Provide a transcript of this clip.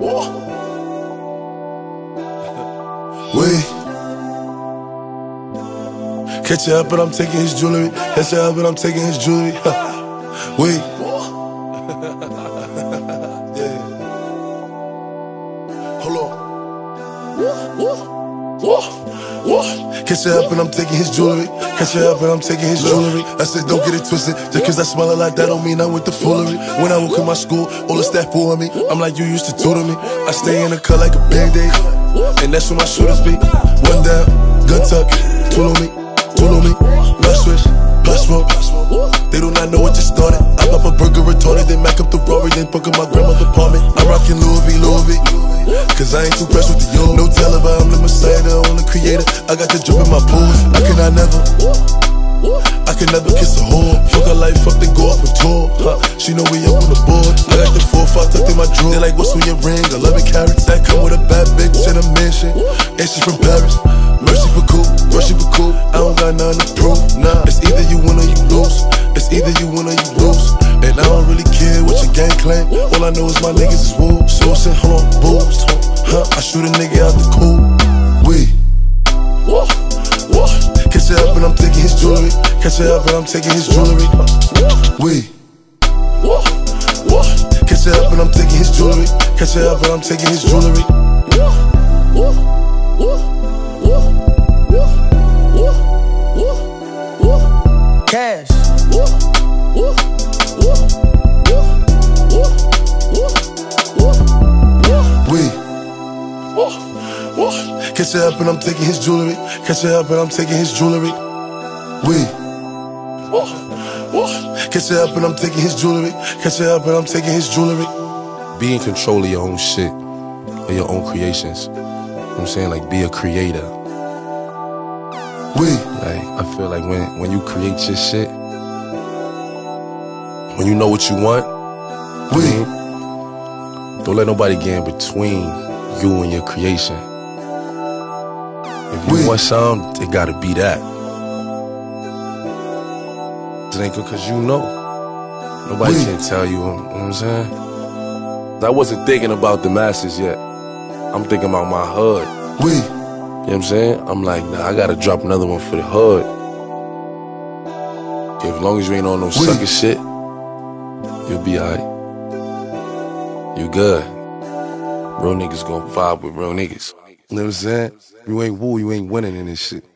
Wait. Catch you up and I'm taking his jewelry. Catch you up and I'm taking his jewelry. Wait. Yeah. Hold on. Catch you up and I'm taking his jewelry. Catch you up and I'm taking his jewelry. I said don't get it twisted. Just cause I smell it like that don't mean I'm with the foolery. When I walk in my school, all the staff for me. I'm like you used to tutor me. I stay in the cut like a Band-Aid, and that's where my shooters be. One down, gun tuck, tool on me, blood switch, blood smoke. They do not know what just started. I pop a burger retarded, then Mac up the Rory, then fuck up my grandmother's apartment. I'm rocking Louis V, cause I ain't too pressed with the yo. No Taliban, I'm the Messiah, the only creator. I got the drip in my pools. I can never kiss a whore. Fuck her life, fuck then go off and tour. She know we up on the board. I got the 4-5 tucked in my drawer. They like, what's on your ring? 11 carats. That come with a bad bitch in a mansion, and she from Paris. Mercy for cool, Rushy for cool. I don't got nothing to prove. Nah, it's either you win or you lose. It's either you win or you lose. And I don't really care what your gang claim. All I know is my niggas is woo. Sourcing, hold on, booze. I shoot a nigga out the cool. Catch it up and I'm taking his jewelry. Catch it up and I'm taking his jewelry. Catch it up and I'm taking his jewelry. Catch it up and I'm taking his jewelry. Cash. Catch it up and I'm taking his jewelry. Catch it up and I'm taking his jewelry. Catch it up and I'm taking his jewelry. Catch it up and I'm taking his jewelry. Be in control of your own shit, or your own creations. You know what I'm saying? Like, be a creator. Like, I feel like when you create your shit, when you know what you want, don't let nobody get in between you and your creation. If you want something, it gotta be that. It ain't cause you know. Nobody can tell you, you know what I'm saying? I wasn't thinking about the masses yet. I'm thinking about my hood. You know what I'm saying? I'm like, nah, I gotta drop another one for the hood. As long as you ain't on no sucker shit, you'll be alright. You good. Real niggas gon' vibe with real niggas. You know what I'm saying? You ain't woo, you ain't winning in this shit.